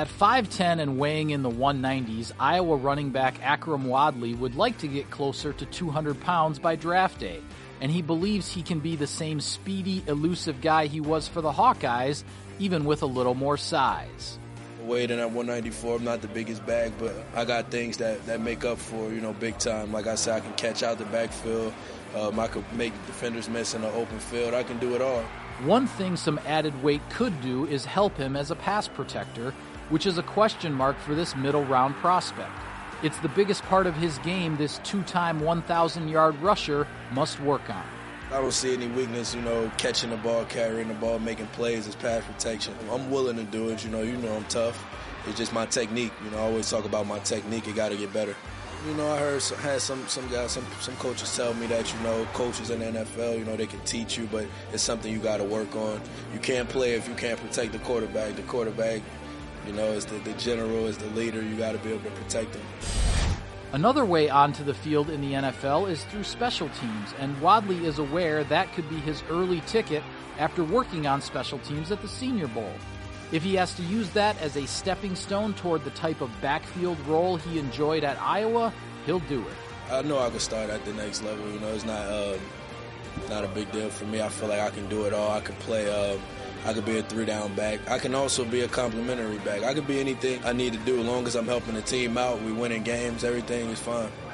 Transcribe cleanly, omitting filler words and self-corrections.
At 5'10 and weighing in the 190s, Iowa running back Akrum Wadley would like to get closer to 200 pounds by draft day, and he believes he can be the same speedy, elusive guy he was for the Hawkeyes, even with a little more size. Weighed in at 194, I'm not the biggest bag, but I got things that make up for, big time. Like I said, I can catch out the backfield. I could make defenders miss in the open field. I can do it all. One thing some added weight could do is help him as a pass protector, which is a question mark for this middle-round prospect. It's the biggest part of his game this two-time 1,000-yard rusher must work on. I don't see any weakness, catching the ball, carrying the ball, making plays as pass protection. I'm willing to do it, I'm tough. It's just my technique. I always talk about my technique. It got to get better. I had some guys, some coaches tell me that, coaches in the NFL, they can teach you, but it's something you got to work on. You can't play if you can't protect the quarterback. The quarterback, is the general, is the leader. You got to be able to protect him. Another way onto the field in the NFL is through special teams, and Wadley is aware that could be his early ticket after working on special teams at the Senior Bowl. If he has to use that as a stepping stone toward the type of backfield role he enjoyed at Iowa, he'll do it. I know I can start at the next level. It's not a big deal for me. I feel like I can do it all. I can play. I could be a 3-down back. I can also be a complimentary back. I could be anything I need to do as long as I'm helping the team out. We winning games. Everything is fine.